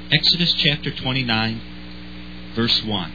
Exodus chapter 29, verse 1.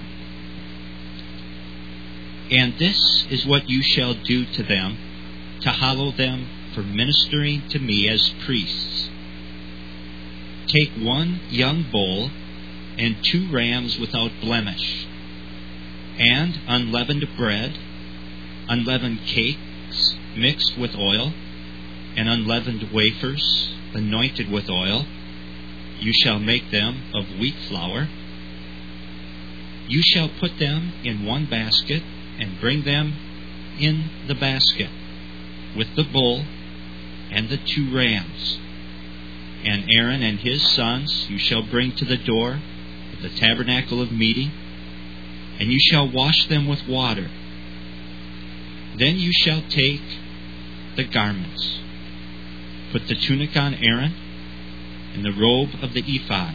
And this is what you shall do to them, to hallow them for ministering to me as priests. Take 1 young bull and 2 rams without blemish, and unleavened bread, unleavened cakes mixed with oil, and unleavened wafers anointed with oil. You shall make them of wheat flour. You shall put them in 1 basket, and bring them in the basket with the bull and the 2 rams. And Aaron and his sons you shall bring to the door of the tabernacle of meeting, and you shall wash them with water. Then you shall take the garments, put the tunic on Aaron, and the robe of the ephod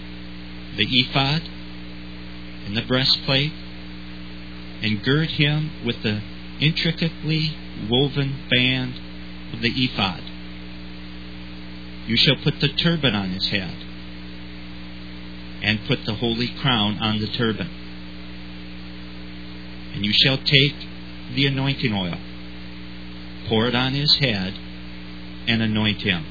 and the breastplate, and gird him with the intricately woven band of the ephod. You shall put the turban on his head, and put the holy crown on the turban. And you shall take the anointing oil, pour it on his head, and anoint him.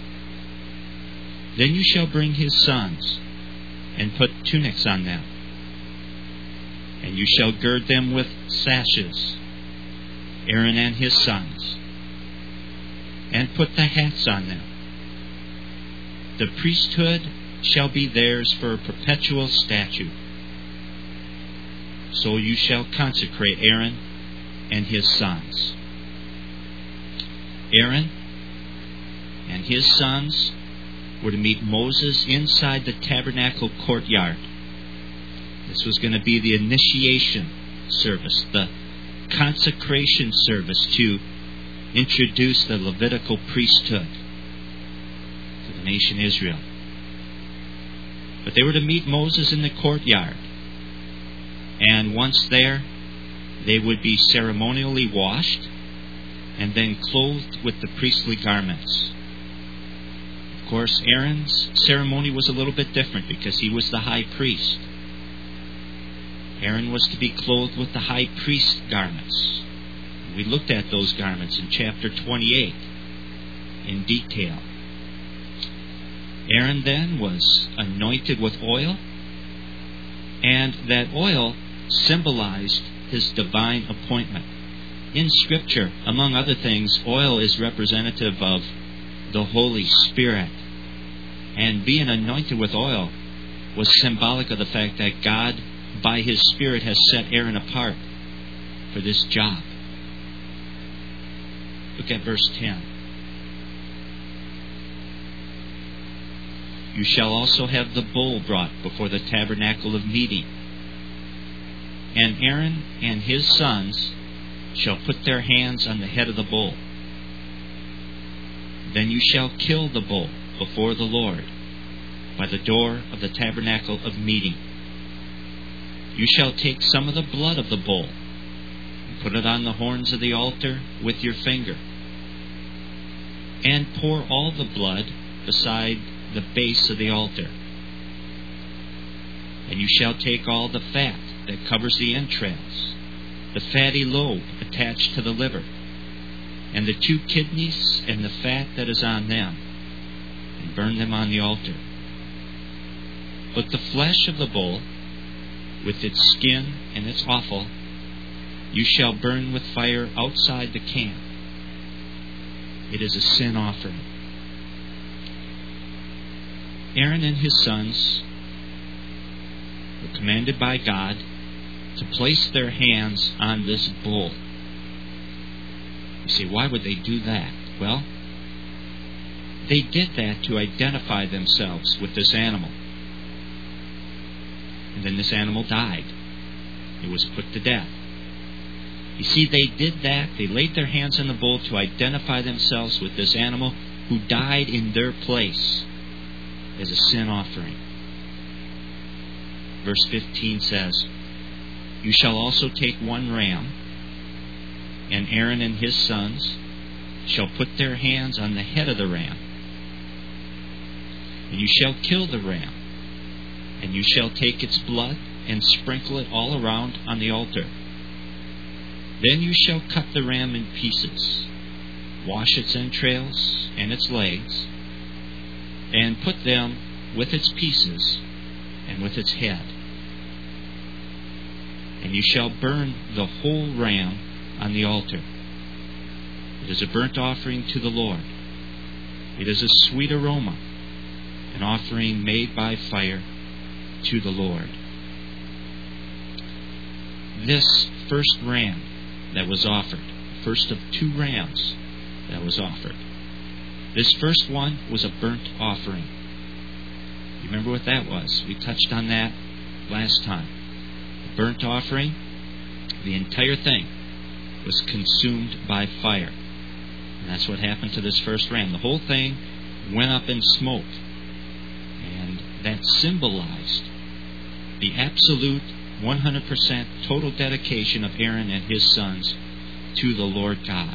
Then you shall bring his sons, and put tunics on them. And you shall gird them with sashes, Aaron and his sons, and put the hats on them. The priesthood shall be theirs for a perpetual statute. So you shall consecrate Aaron and his sons. Aaron and his sons were to meet Moses inside the tabernacle courtyard. This was going to be the initiation service, the consecration service to introduce the Levitical priesthood to the nation Israel. But they were to meet Moses in the courtyard. And once there, they would be ceremonially washed and then clothed with the priestly garments. Of course, Aaron's ceremony was a little bit different because he was the high priest. Aaron was to be clothed with the high priest garments. We looked at those garments in chapter 28 in detail. Aaron then was anointed with oil, and that oil symbolized his divine appointment. In Scripture, among other things, oil is representative of the Holy Spirit. And being anointed with oil was symbolic of the fact that God, by His Spirit, has set Aaron apart for this job. Look at verse 10. You shall also have the bull brought before the tabernacle of meeting. And Aaron and his sons shall put their hands on the head of the bull. Then you shall kill the bull before the Lord by the door of the tabernacle of meeting. You shall take some of the blood of the bull and put it on the horns of the altar with your finger, and pour all the blood beside the base of the altar. And you shall take all the fat that covers the entrails, the fatty lobe attached to the liver, and the 2 kidneys and the fat that is on them, and burn them on the altar. But the flesh of the bull, with its skin and its offal, you shall burn with fire outside the camp. It is a sin offering. Aaron and his sons were commanded by God to place their hands on this bull. You say, why would they do that? Well, they did that to identify themselves with this animal. And then this animal died. It was put to death. You see, they did that. They laid their hands on the bull to identify themselves with this animal who died in their place as a sin offering. Verse 15 says, You shall also take 1 ram, and Aaron and his sons shall put their hands on the head of the ram. And you shall kill the ram, and you shall take its blood and sprinkle it all around on the altar. Then you shall cut the ram in pieces, wash its entrails and its legs, and put them with its pieces and with its head. And you shall burn the whole ram on the altar. It is a burnt offering to the Lord. It is a sweet aroma, an offering made by fire to the Lord. This first ram that was offered, first of 2 rams that was offered, this first one was a burnt offering. You remember what that was? We touched on that last time. The burnt offering, the entire thing was consumed by fire. And that's what happened to this first ram. The whole thing went up in smoke. And that symbolized the absolute 100% total dedication of Aaron and his sons to the Lord God.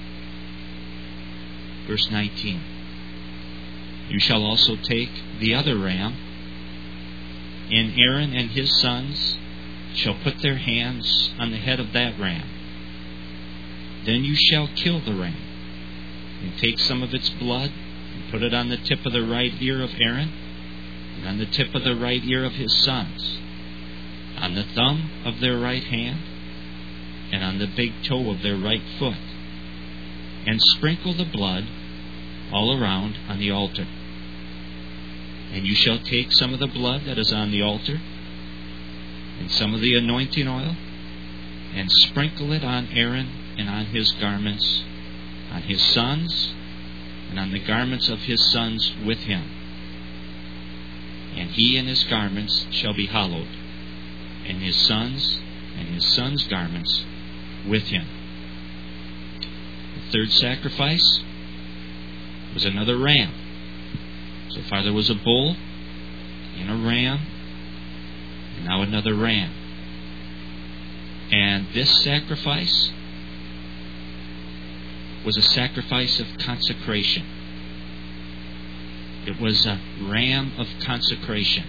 Verse 19. You shall also take the other ram, and Aaron and his sons shall put their hands on the head of that ram. Then you shall kill the ram, and take some of its blood, and put it on the tip of the right ear of Aaron, and on the tip of the right ear of his sons, on the thumb of their right hand, and on the big toe of their right foot, and sprinkle the blood all around on the altar. And you shall take some of the blood that is on the altar, and some of the anointing oil, and sprinkle it on Aaron and on his garments, on his sons, and on the garments of his sons with him. And he and his garments shall be hallowed, and his sons garments with him. The third sacrifice was another ram. So far there was a bull and a ram, and now another ram. And this sacrifice was a sacrifice of consecration. It was a ram of consecration.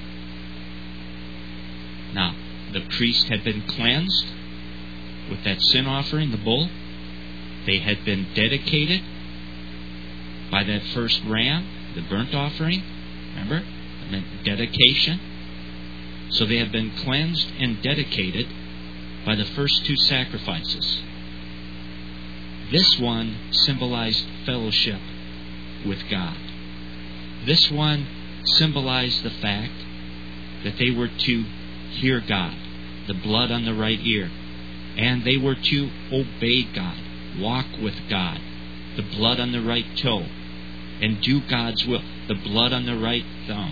Now, the priest had been cleansed with that sin offering, the bull. They had been dedicated by that first ram, the burnt offering. Remember? It meant dedication. So they had been cleansed and dedicated by the first 2 sacrifices. This one symbolized fellowship with God. This one symbolized the fact that they were to hear God, the blood on the right ear, and they were to obey God, walk with God, the blood on the right toe, and do God's will, the blood on the right thumb.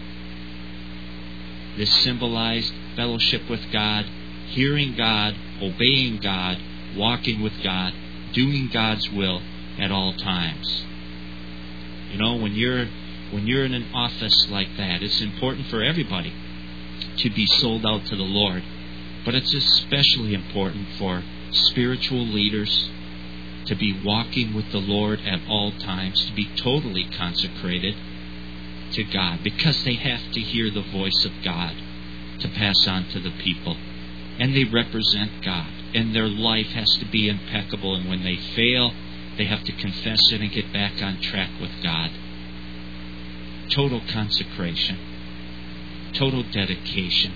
This symbolized fellowship with God, hearing God, obeying God, walking with God, doing God's will at all times. You know, when you're in an office like that, it's important for everybody to be sold out to the Lord. But it's especially important for spiritual leaders to be walking with the Lord at all times, to be totally consecrated to God, because they have to hear the voice of God to pass on to the people. And they represent God, and their life has to be impeccable, and when they fail, they have to confess it and get back on track with God. Total consecration, total dedication,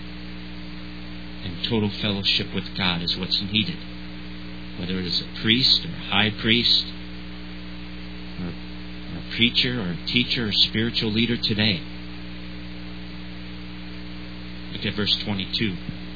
and total fellowship with God is what's needed. Whether it is a priest or a high priest, or a preacher or a teacher or spiritual leader today. Look at verse 22.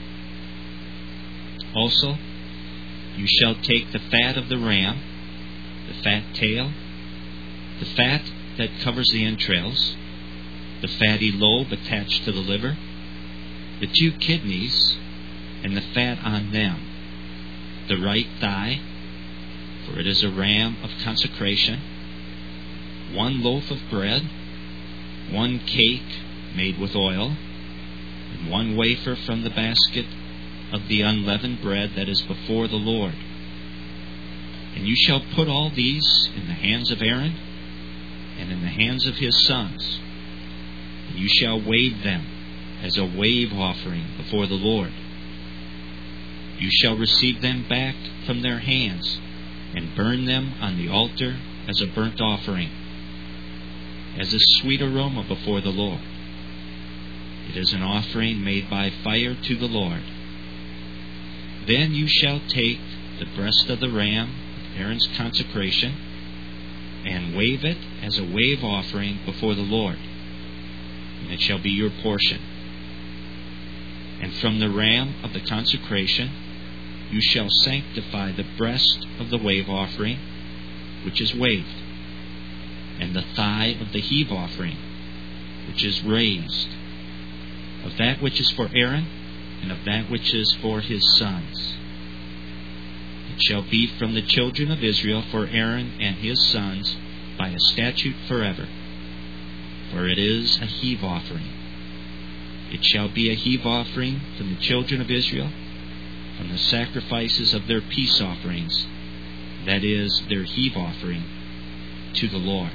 Also, you shall take the fat of the ram, the fat tail, the fat that covers the entrails, the fatty lobe attached to the liver, the 2 kidneys, and the fat on them, the right thigh, for it is a ram of consecration, 1 loaf of bread, 1 cake made with oil, and 1 wafer from the basket of the unleavened bread that is before the Lord. And you shall put all these in the hands of Aaron and in the hands of his sons, you shall wave them as a wave offering before the Lord. You shall receive them back from their hands, and burn them on the altar as a burnt offering, as a sweet aroma before the Lord. It is an offering made by fire to the Lord. Then you shall take the breast of the ram, Aaron's consecration, and wave it as a wave offering before the Lord, and it shall be your portion. And from the ram of the consecration you shall sanctify the breast of the wave offering, which is waved, and the thigh of the heave offering, which is raised, of that which is for Aaron, and of that which is for his sons. It shall be from the children of Israel for Aaron and his sons by a statute forever, for it is a heave offering. It shall be a heave offering from the children of Israel, from the sacrifices of their peace offerings, that is, their heave offering, to the Lord.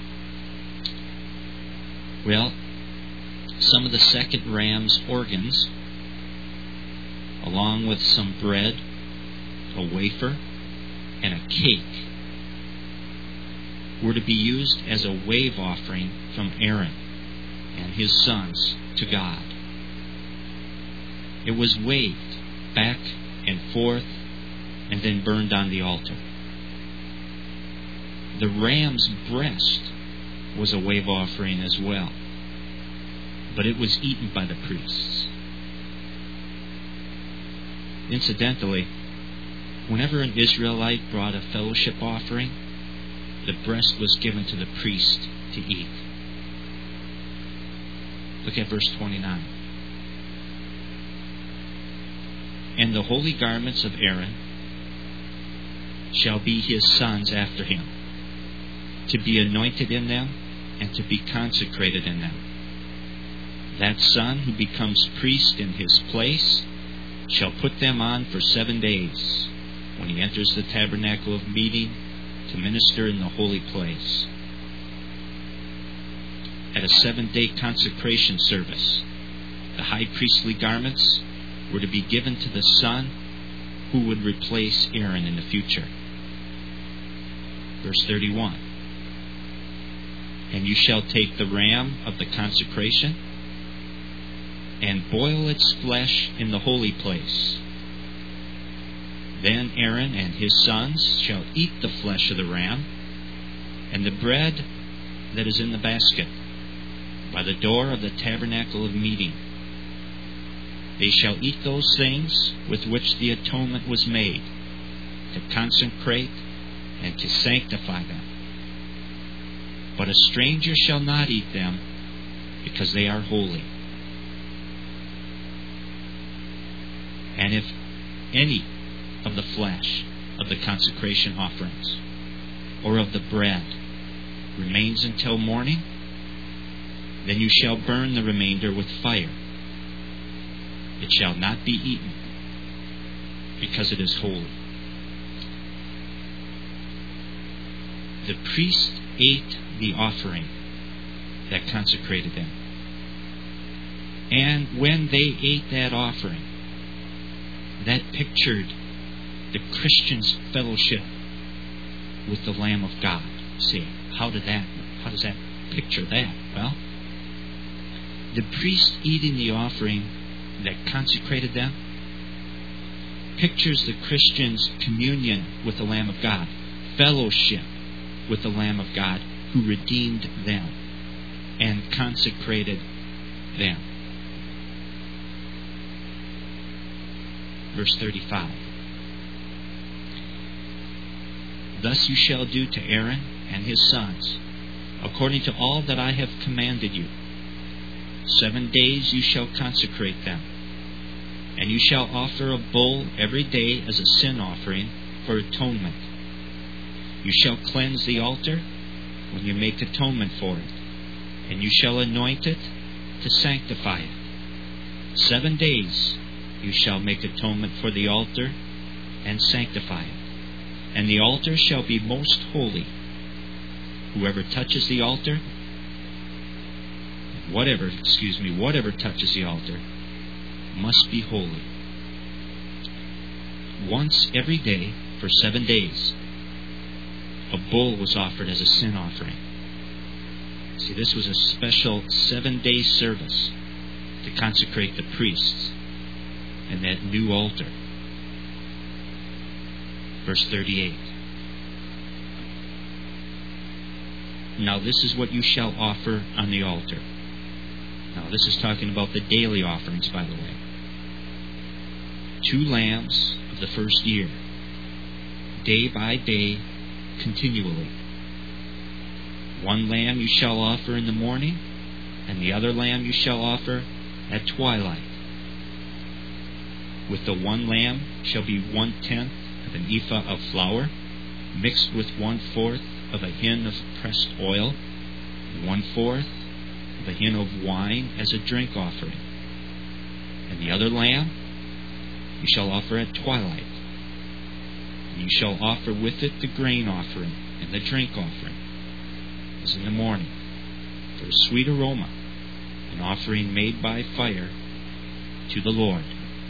Well, some of the second ram's organs, along with some bread, a wafer, and a cake, were to be used as a wave offering from Aaron and his sons to God. It was waved back and forth and then burned on the altar. The ram's breast was a wave offering as well, but it was eaten by the priests. Incidentally, whenever an Israelite brought a fellowship offering, the breast was given to the priest to eat. Look at verse 29. And the holy garments of Aaron shall be his sons after him, to be anointed in them and to be consecrated in them. That son who becomes priest in his place shall put them on for 7 days when he enters the tabernacle of meeting to minister in the holy place. At a 7-day consecration service, the high priestly garments were to be given to the son who would replace Aaron in the future. Verse 31. And you shall take the ram of the consecration and boil its flesh in the holy place. Then Aaron and his sons shall eat the flesh of the ram and the bread that is in the basket by the door of the tabernacle of meeting. They shall eat those things with which the atonement was made, to consecrate and to sanctify them. But a stranger shall not eat them, because they are holy. And if any of the flesh of the consecration offerings or of the bread remains until morning, then you shall burn the remainder with fire. It shall not be eaten, because it is holy. The priest ate the offering that consecrated them. And when they ate that offering, that pictured the Christian's fellowship with the Lamb of God. See, how does that picture that? Well, the priest eating the offering that consecrated them pictures the Christian's communion with the Lamb of God, fellowship with the Lamb of God who redeemed them and consecrated them. Verse 35. Thus you shall do to Aaron and his sons, according to all that I have commanded you. 7 days you shall consecrate them, and you shall offer a bull every day as a sin offering for atonement. You shall cleanse the altar when you make atonement for it, and you shall anoint it to sanctify it. 7 days you shall make atonement for the altar and sanctify it. And the altar shall be most holy. Whoever touches the altar whatever touches the altar must be holy. Once every day for 7 days, a bull was offered as a sin offering. See, this was a special 7-day service to consecrate the priests and that new altar. Verse 38. Now this is what you shall offer on the altar. Now this is talking about the daily offerings, by the way. 2 lambs of the first year, day by day, continually. 1 lamb you shall offer in the morning, and the other lamb you shall offer at twilight. With the 1 lamb shall be 1/10 of an ephah of flour, mixed with 1/4 of a hin of pressed oil, and 1/4 of a hin of wine as a drink offering. And the other lamb you shall offer at twilight. And you shall offer with it the grain offering and the drink offering, as in the morning, for a sweet aroma, an offering made by fire to the Lord.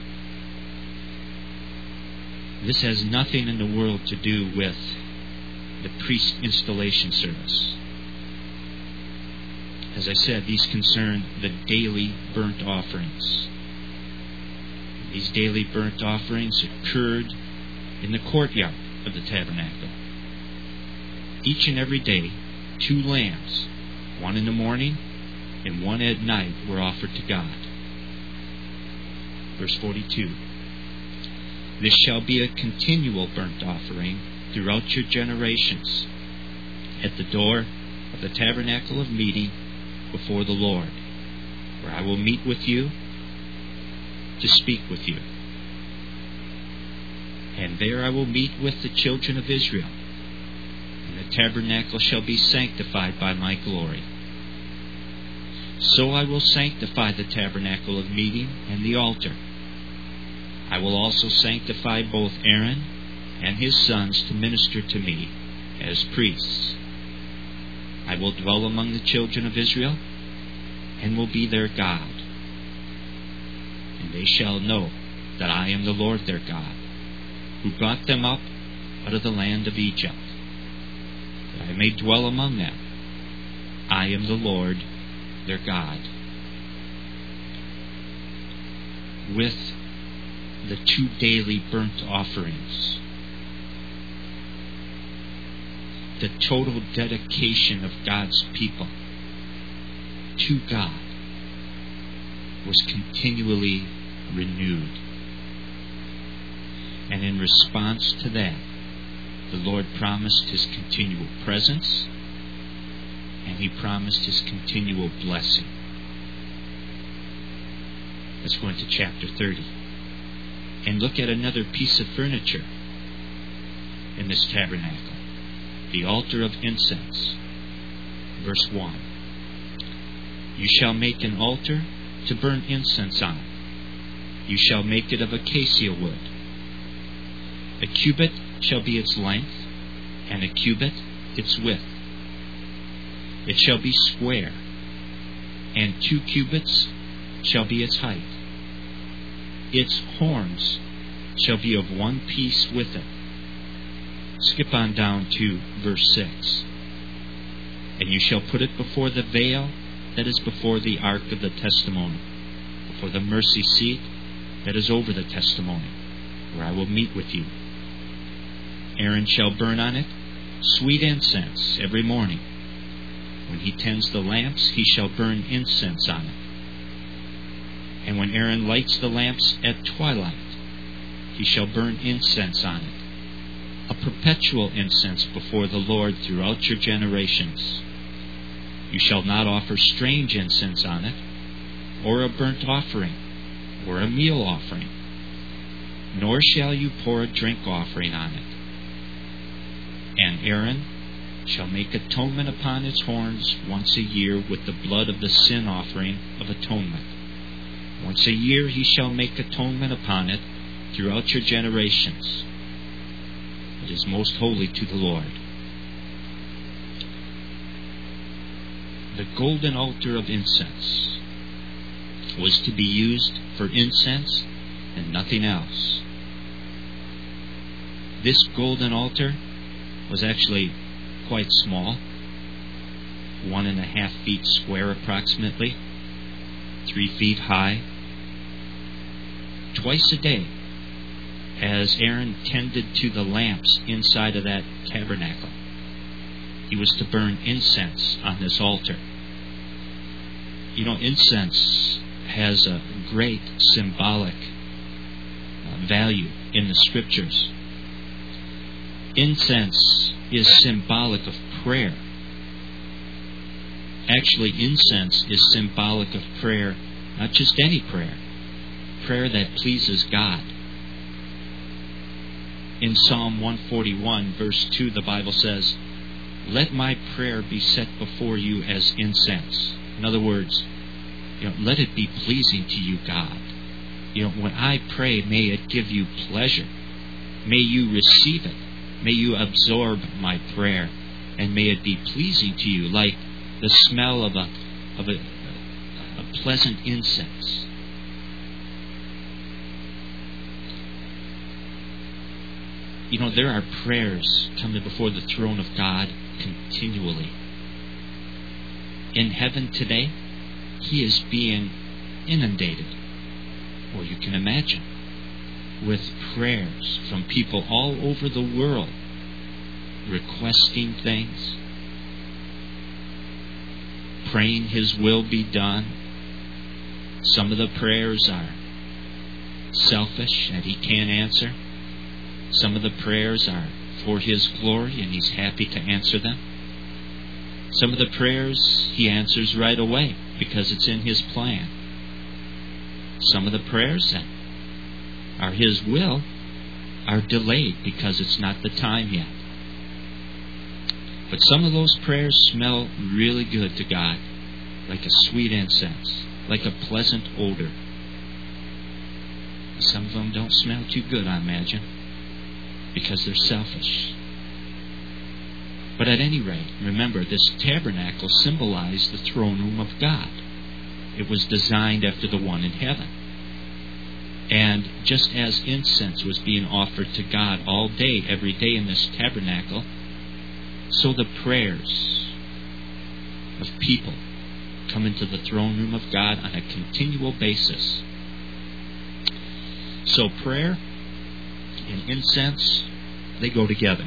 This has nothing in the world to do with the priest installation service. As I said, these concern the daily burnt offerings. These daily burnt offerings occurred in the courtyard of the tabernacle. Each and every day, 2 lambs, 1 in the morning and 1 at night, were offered to God. Verse 42. This shall be a continual burnt offering throughout your generations, at the door of the tabernacle of meeting before the Lord, where I will meet with you to speak with you. And there I will meet with the children of Israel, and the tabernacle shall be sanctified by my glory. So I will sanctify the tabernacle of meeting and the altar. I will also sanctify both Aaron and his sons to minister to me as priests. I will dwell among the children of Israel, and will be their God. And they shall know that I am the Lord their God, who brought them up out of the land of Egypt, that I may dwell among them. I am the Lord their God. With the 2 daily burnt offerings, the total dedication of God's people to God was continually renewed. And in response to that, the Lord promised His continual presence, and He promised His continual blessing. Let's go into chapter 30 and look at another piece of furniture in this tabernacle, the altar of incense. Verse 1. You shall make an altar to burn incense on. You shall make it of acacia wood. A cubit shall be its length, and a cubit its width. It shall be square, and 2 cubits shall be its height. Its horns shall be of 1 piece with it. Skip on down to verse 6. And you shall put it before the veil that is before the ark of the testimony, before the mercy seat that is over the testimony, where I will meet with you. Aaron shall burn on it sweet incense every morning. When he tends the lamps, he shall burn incense on it. And when Aaron lights the lamps at twilight, he shall burn incense on it, a perpetual incense before the Lord throughout your generations. You shall not offer strange incense on it, or a burnt offering, or a meal offering, nor shall you pour a drink offering on it. And Aaron shall make atonement upon its horns once a year with the blood of the sin offering of atonement. Once a year he shall make atonement upon it throughout your generations. It is most holy to the Lord. the golden altar of incense was to be used for incense and nothing else. This golden altar was actually quite small, 1.5 feet square approximately, 3 feet high. Twice a day, as Aaron tended to the lamps inside of that tabernacle, he was to burn incense on this altar. You know, incense has a great symbolic value in the Scriptures. Incense is symbolic of prayer. Actually, incense is symbolic of prayer, not just any prayer, prayer that pleases God. In Psalm 141, verse 2, the Bible says, "Let my prayer be set before you as incense." In other words, let it be pleasing to you, God. When I pray, may it give you pleasure. May you receive it. May you absorb my prayer, and may it be pleasing to you, like the smell of a pleasant incense. There are prayers coming before the throne of God continually. In heaven today, He is being inundated, or you can imagine, with prayers from people all over the world requesting things, praying His will be done. Some of the prayers are selfish and He can't answer. Some of the prayers are for His glory and He's happy to answer them. Some of the prayers He answers right away because it's in His plan. Some of the prayers that are His will are delayed because it's not the time yet. But some of those prayers smell really good to God, like a sweet incense, like a pleasant odor. Some of them don't smell too good, I imagine, because they're selfish. But at any rate, remember, this tabernacle symbolized the throne room of God. It was designed after the one in heaven. And just as incense was being offered to God all day, every day in this tabernacle, so the prayers of people come into the throne room of God on a continual basis. So prayer and incense, they go together.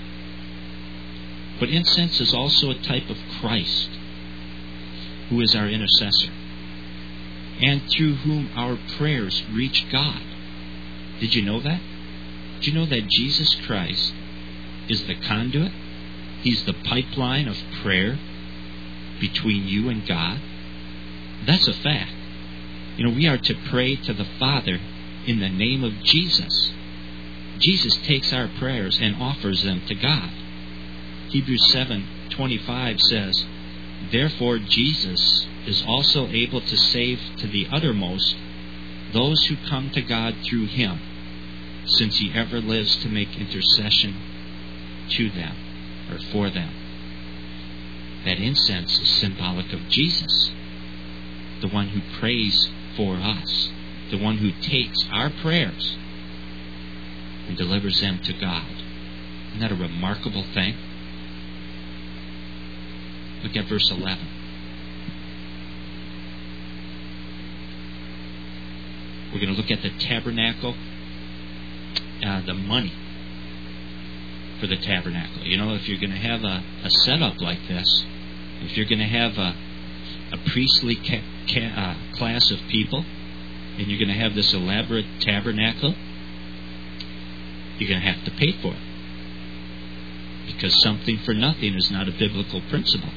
But incense is also a type of Christ, who is our intercessor, and through whom our prayers reach God. Did you know that? Did you know that Jesus Christ is the conduit? He's the pipeline of prayer between you and God. That's a fact. We are to pray to the Father in the name of Jesus. Jesus takes our prayers and offers them to God. Hebrews 7:25 says, "Therefore Jesus is also able to save to the uttermost those who come to God through Him, since He ever lives to make intercession to them," or for them. That incense is symbolic of Jesus, the one who prays for us, the one who takes our prayers and delivers them to God. Isn't that a remarkable thing? Look at verse 11. We're going to look at the tabernacle, the money for the tabernacle. If you're going to have a setup like this, if you're going to have a priestly class of people, and you're going to have this elaborate tabernacle, you're going to have to pay for it. Because something for nothing is not a biblical principle.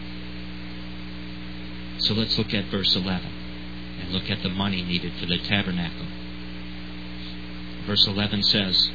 So let's look at verse 11 and look at the money needed for the tabernacle. Verse 11 says,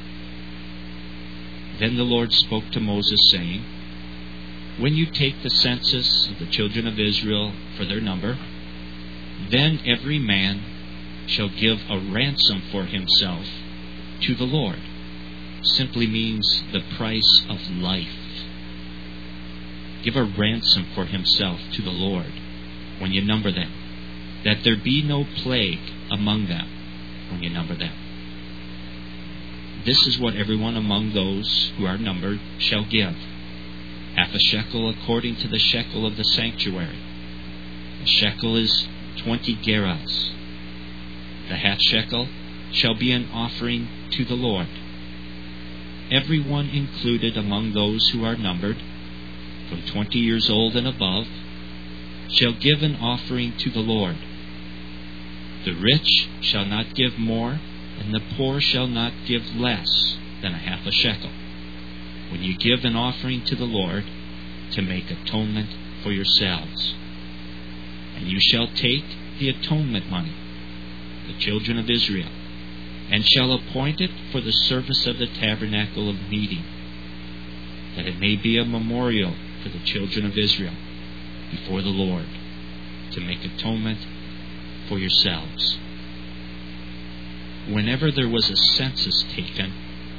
"Then the Lord spoke to Moses, saying, When you take the census of the children of Israel for their number, then every man shall give a ransom for himself to the Lord." Simply means the price of life. give a ransom for himself to the Lord when you number them, that there be no plague among them when you number them. This is what everyone among those who are numbered shall give, 1/2 shekel according to the shekel of the sanctuary. A shekel is 20 gerahs. The 1/2 shekel shall be an offering to the Lord. Everyone included among those who are numbered, from 20 years old and above, shall give an offering to the Lord. The rich shall not give more, and the poor shall not give less than 1/2 shekel, when you give an offering to the Lord to make atonement for yourselves. And you shall take the atonement money, the children of Israel, and shall appoint it for the service of the tabernacle of meeting, that it may be a memorial for the children of Israel before the Lord, to make atonement for yourselves. Whenever there was a census taken,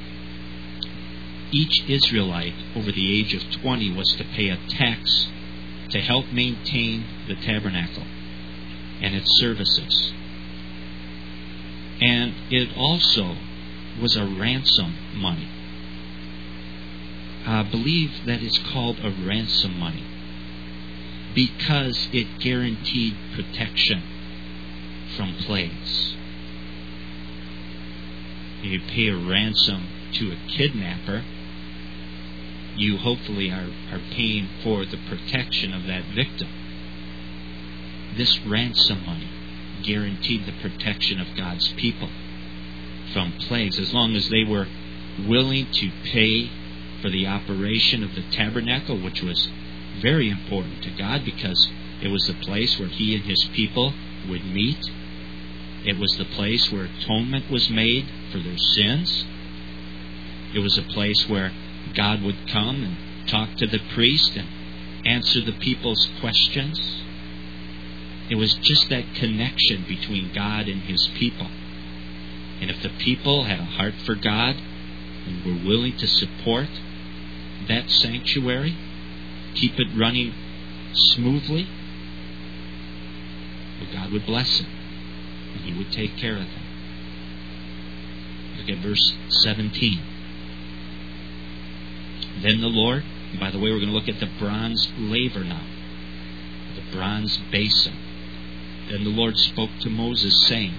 each Israelite over the age of 20 was to pay a tax to help maintain the tabernacle and its services. And it also was a ransom money. I believe that it's called a ransom money because it guaranteed protection from plagues. You pay a ransom to a kidnapper, you hopefully are paying for the protection of that victim. This ransom money guaranteed the protection of God's people from plagues, as long as they were willing to pay for the operation of the tabernacle, which was very important to God because it was the place where He and His people would meet. It was the place where atonement was made for their sins. It was a place where God would come and talk to the priest and answer the people's questions. It was just that connection between God and His people. And if the people had a heart for God and were willing to support that sanctuary, keep it running smoothly, well, God would bless it and He would take care of them. Look at verse 17. Then the Lord, and by the way, we're going to look at the bronze laver now, the bronze basin. Then the Lord spoke to Moses, saying,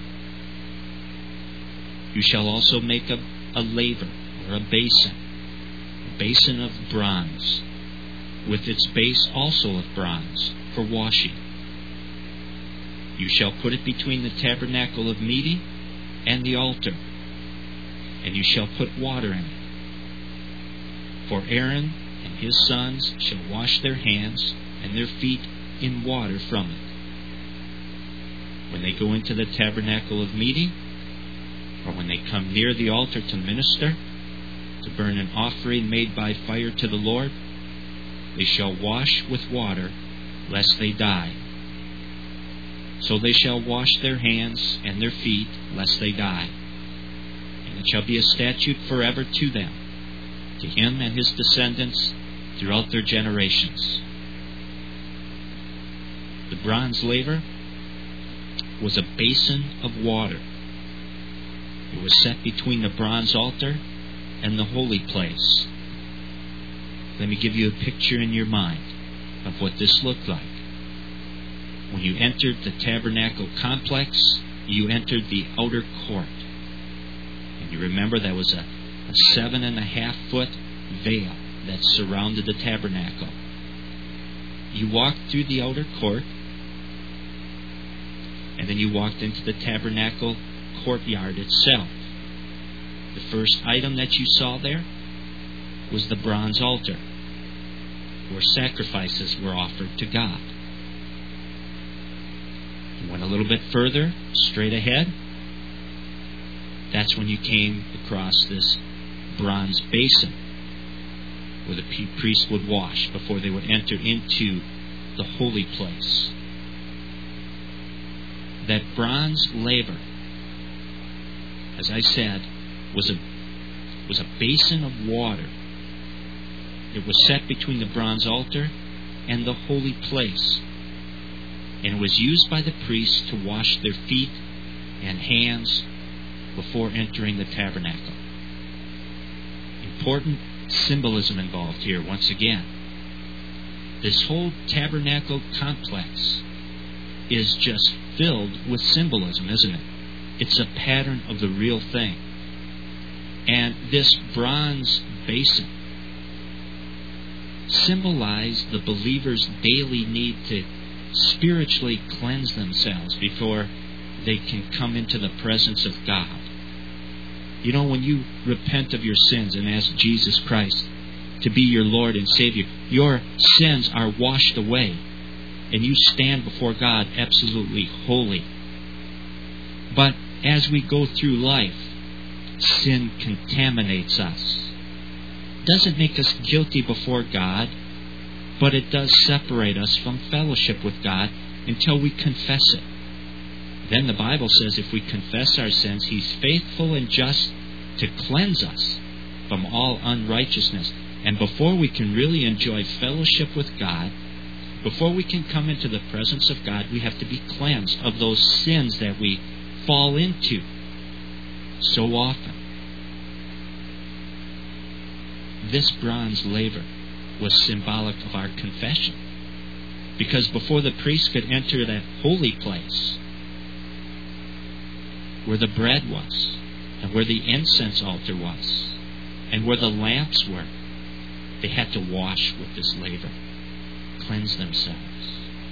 You shall also make a laver, or a basin of bronze, with its base also of bronze, for washing. You shall put it between the tabernacle of meeting and the altar, and you shall put water in it. For Aaron and his sons shall wash their hands and their feet in water from it, when they go into the tabernacle of meeting, or when they come near the altar to minister, to burn an offering made by fire to the Lord. They shall wash with water, lest they die. So they shall wash their hands and their feet, lest they die. And it shall be a statute forever to them, to him and his descendants throughout their generations. The bronze laver was a basin of water. It was set between the bronze altar and the holy place. Let me give you a picture in your mind of what this looked like. When you entered the tabernacle complex, you entered the outer court. And you remember that was a 7.5 foot veil that surrounded the tabernacle. You walked through the outer court, and then you walked into the tabernacle courtyard itself. The first item that you saw there was the bronze altar, where sacrifices were offered to God. You went a little bit further, straight ahead. That's when you came across this bronze basin where the priest would wash before they would enter into the holy place. That bronze laver, as I said, was a basin of water. It was set between the bronze altar and the holy place, and was used by the priests to wash their feet and hands before entering the tabernacle. Important symbolism involved here once again. This whole tabernacle complex is just filled with symbolism, isn't it? It's a pattern of the real thing. And this bronze basin symbolized the believer's daily need to spiritually cleanse themselves before they can come into the presence of God. You know, when you repent of your sins and ask Jesus Christ to be your Lord and Savior, your sins are washed away, and you stand before God absolutely holy. But as we go through life, sin contaminates us. It doesn't make us guilty before God, but it does separate us from fellowship with God until we confess it. Then the Bible says if we confess our sins, He's faithful and just to cleanse us from all unrighteousness. And before we can really enjoy fellowship with God, before we can come into the presence of God, we have to be cleansed of those sins that we fall into so often. This bronze laver was symbolic of our confession, because before the priest could enter that holy place where the bread was, and where the incense altar was, and where the lamps were, they had to wash with this laver, cleanse themselves.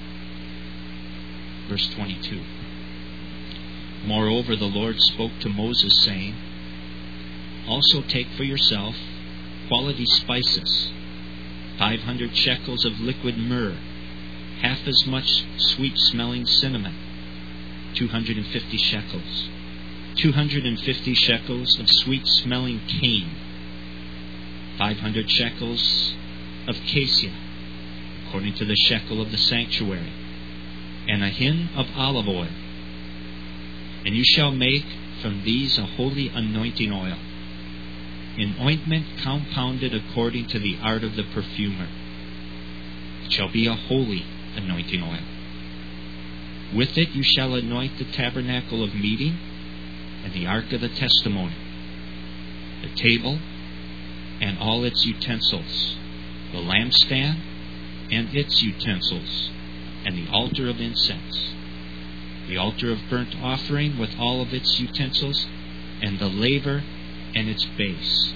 Verse 22. Moreover, the Lord spoke to Moses, saying, Also take for yourself quality spices, 500 shekels of liquid myrrh, half as much sweet-smelling cinnamon, 250 shekels, 250 shekels of sweet-smelling cane, 500 shekels of cassia, according to the shekel of the sanctuary, and a hin of olive oil. And you shall make from these a holy anointing oil, an ointment compounded according to the art of the perfumer. It shall be a holy anointing oil. With it you shall anoint the tabernacle of meeting, and the ark of the testimony, the table, and all its utensils, the lampstand and its utensils, and the altar of incense, the altar of burnt offering with all of its utensils, and the laver and its base.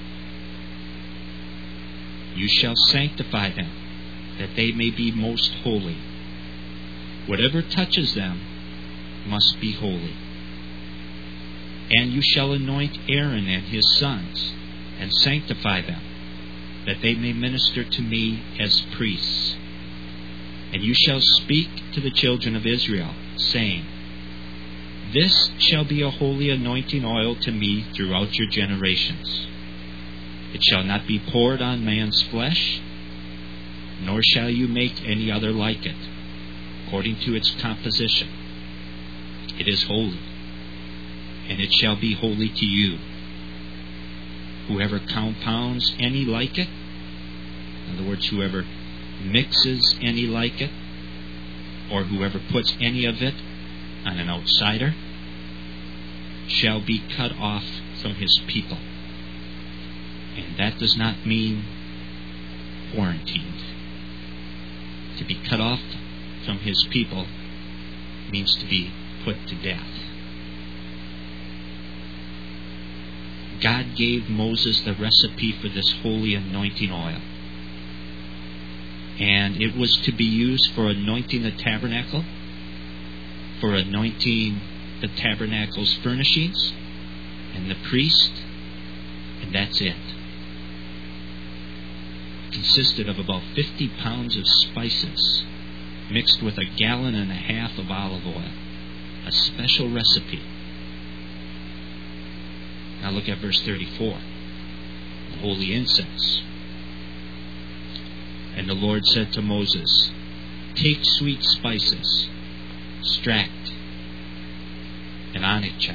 You shall sanctify them, that they may be most holy. Whatever touches them must be holy. And you shall anoint Aaron and his sons, and sanctify them, that they may minister to me as priests. And you shall speak to the children of Israel, saying, This shall be a holy anointing oil to me throughout your generations. It shall not be poured on man's flesh, nor shall you make any other like it, according to its composition. It is holy, and it shall be holy to you. Whoever compounds any like it, in other words, whoever mixes any like it, or whoever puts any of it on an outsider, shall be cut off from his people. And that does not mean quarantined. To be cut off from his people means to be put to death. God gave Moses the recipe for this holy anointing oil. And it was to be used for anointing the tabernacle, for anointing the tabernacle's furnishings, and the priest, and that's it. It consisted of about 50 pounds of spices, mixed with 1.5 gallons of olive oil. A special recipe. Now look at verse 34. The holy incense. And the Lord said to Moses, Take sweet spices, stract, and onycha,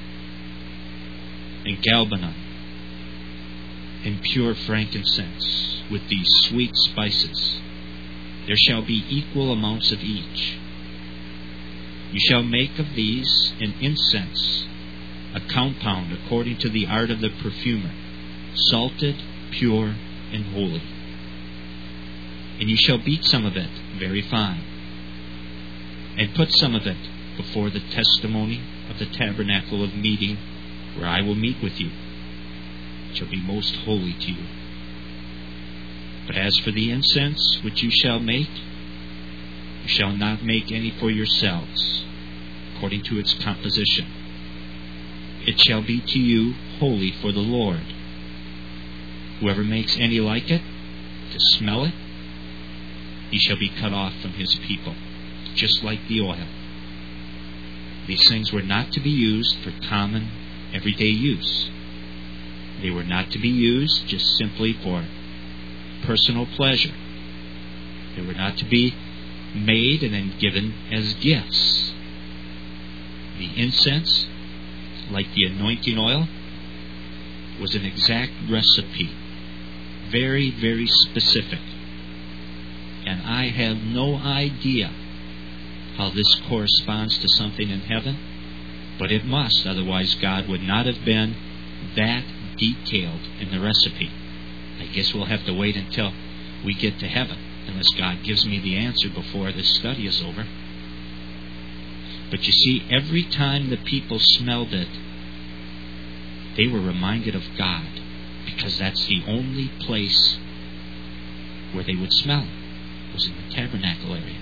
and galbanum, and pure frankincense with these sweet spices, There shall be equal amounts of each. You shall make of these an incense, a compound according to the art of the perfumer, salted, pure, and holy. And you shall beat some of it very fine, and put some of it before the testimony of the tabernacle of meeting, where I will meet with you. It shall be most holy to you. But as for the incense which you shall make, you shall not make any for yourselves, according to its composition. It shall be to you holy for the Lord. Whoever makes any like it, to smell it, he shall be cut off from his people, just like the oil. These things were not to be used for common, everyday use. They were not to be used just simply for personal pleasure. They were not to be made and then given as gifts. The incense, like the anointing oil, was an exact recipe, very, very specific. And I have no idea how this corresponds to something in heaven, but it must, otherwise God would not have been that detailed in the recipe. I guess we'll have to wait until we get to heaven, unless God gives me the answer before this study is over. But you see, every time the people smelled it, they were reminded of God, because that's the only place where they would smell it, was in the tabernacle area.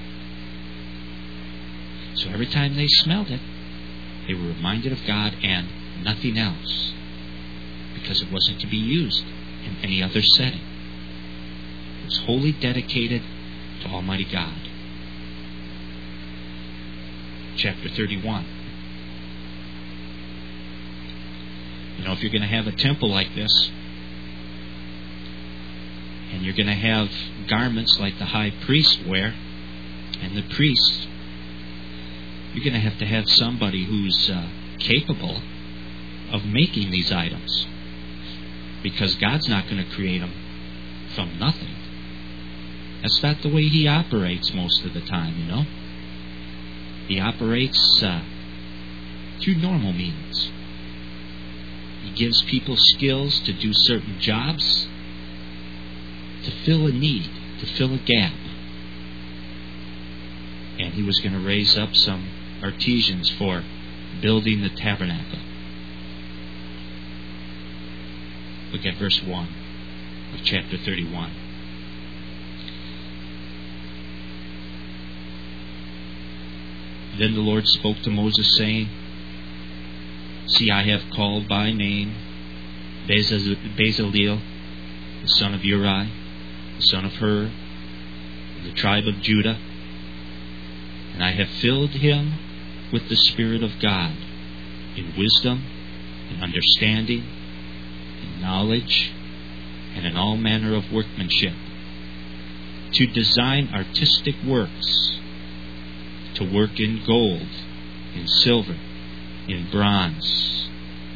So every time they smelled it, they were reminded of God and nothing else, because it wasn't to be used in any other setting. It was wholly dedicated to Almighty God. Chapter 31. You know, if you're going to have a temple like this, and you're going to have garments like the high priest wear, and the priest, you're going to have somebody who's capable of making these items, because God's not going to create them from nothing. That's not the way He operates most of the time, you know. He operates through normal means. He gives people skills to do certain jobs, to fill a need, to fill a gap. And He was going to raise up some artisans for building the tabernacle. Look at verse 1 of chapter 31. Then the Lord spoke to Moses, saying, See, I have called by name Bezaleel, the son of Uri, the son of Hur, of the tribe of Judah, and I have filled him with the Spirit of God, in wisdom, in understanding, in knowledge, and in all manner of workmanship, to design artistic works, to work in gold, in silver, in bronze,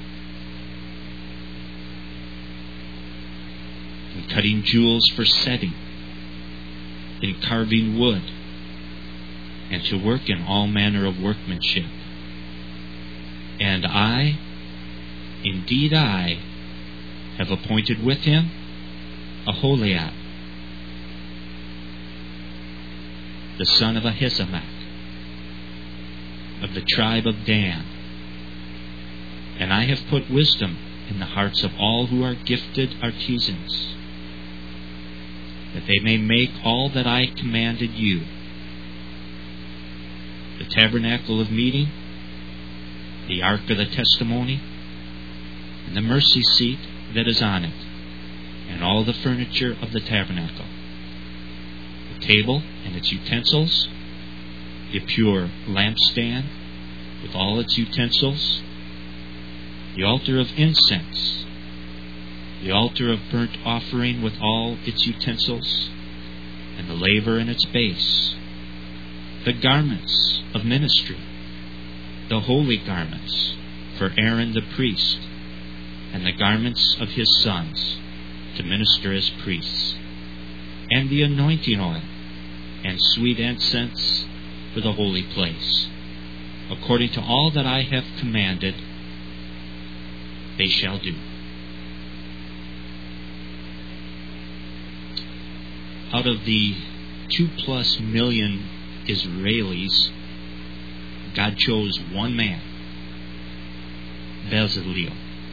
in cutting jewels for setting, in carving wood, and to work in all manner of workmanship. And I, indeed I, have appointed with him Aholiab, the son of Ahisamach, of the tribe of Dan. And I have put wisdom in the hearts of all who are gifted artisans, that they may make all that I commanded you: the tabernacle of meeting, the ark of the testimony, and the mercy seat that is on it, and all the furniture of the tabernacle, the table and its utensils, the pure lampstand with all its utensils, the altar of incense, the altar of burnt offering with all its utensils, and the laver in its base, the garments of ministry, the holy garments for Aaron the priest, and the garments of his sons to minister as priests, and the anointing oil, and sweet incense for the holy place. According to all that I have commanded, they shall do. Out of the 2+ million Israelis, God chose one man, Bezalel,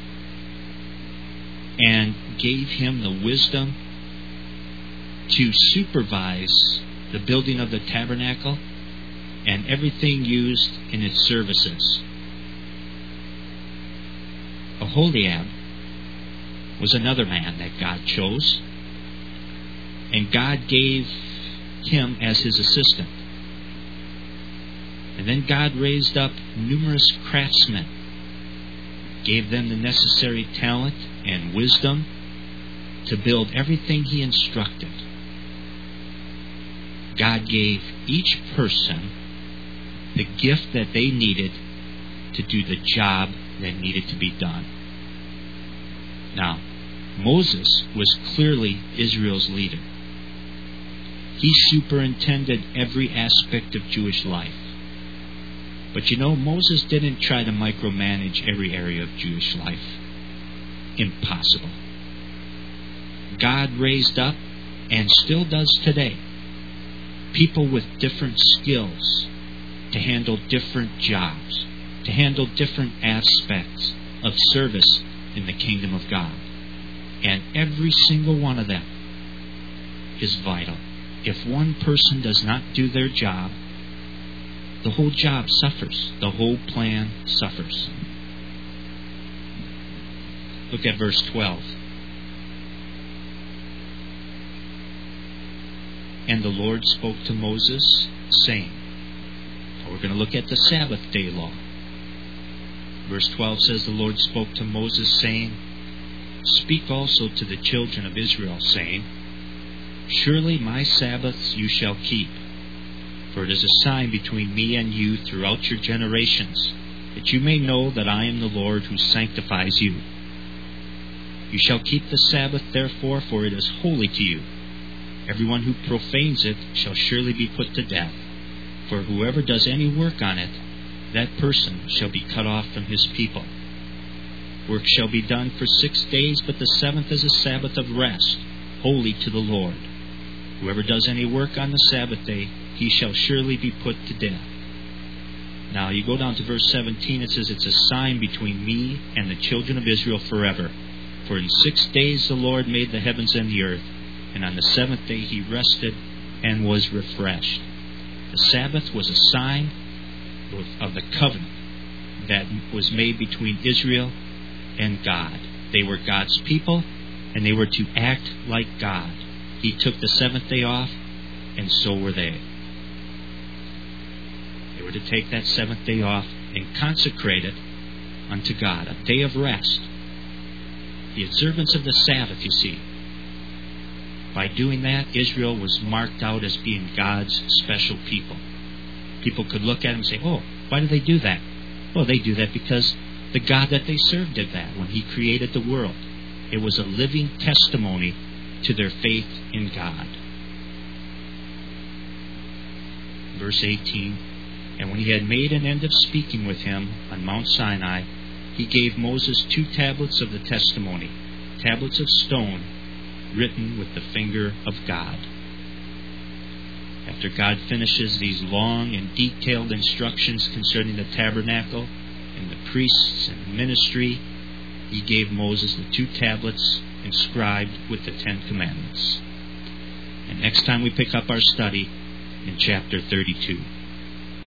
and gave him the wisdom to supervise the building of the tabernacle and everything used in its services. Aholiab was another man that God chose, and God gave him as his assistant. And then God raised up numerous craftsmen, gave them the necessary talent and wisdom to build everything he instructed. God gave each person the gift that they needed to do the job that needed to be done. Now, Moses was clearly Israel's leader. He superintended every aspect of Jewish life. But you know, Moses didn't try to micromanage every area of Jewish life. Impossible. God raised up, and still does today, people with different skills to handle different jobs, to handle different aspects of service in the kingdom of God. And every single one of them is vital. If one person does not do their job, the whole job suffers. The whole plan suffers. Look at verse 12. And the Lord spoke to Moses, saying, we're going to look at the Sabbath day law. Verse 12 says, the Lord spoke to Moses, saying, speak also to the children of Israel, saying, surely my Sabbaths you shall keep, for it is a sign between me and you throughout your generations, that you may know that I am the Lord who sanctifies you. You shall keep the Sabbath, therefore, for it is holy to you. Everyone who profanes it shall surely be put to death. For whoever does any work on it, that person shall be cut off from his people. Work shall be done for 6 days, but the seventh is a Sabbath of rest, holy to the Lord. Whoever does any work on the Sabbath day, he shall surely be put to death. Now you go down to verse 17, it says, it's a sign between me and the children of Israel forever. For in 6 days the Lord made the heavens and the earth, and on the seventh day he rested and was refreshed. The Sabbath was a sign of the covenant that was made between Israel and God. They were God's people, and they were to act like God. He took the seventh day off, and so were they. They were to take that seventh day off and consecrate it unto God, a day of rest. The observance of the Sabbath, you see. By doing that, Israel was marked out as being God's special people. People could look at him and say, oh, why do they do that? Well, they do that because the God that they served did that when he created the world. It was a living testimony to their faith in God. Verse 18, and when he had made an end of speaking with him on Mount Sinai, he gave Moses 2 tablets of the testimony, tablets of stone, written with the finger of God. After God finishes these long and detailed instructions concerning the tabernacle and the priests and the ministry, he gave Moses the 2 tablets inscribed with the 10 Commandments. And next time we pick up our study in chapter 32.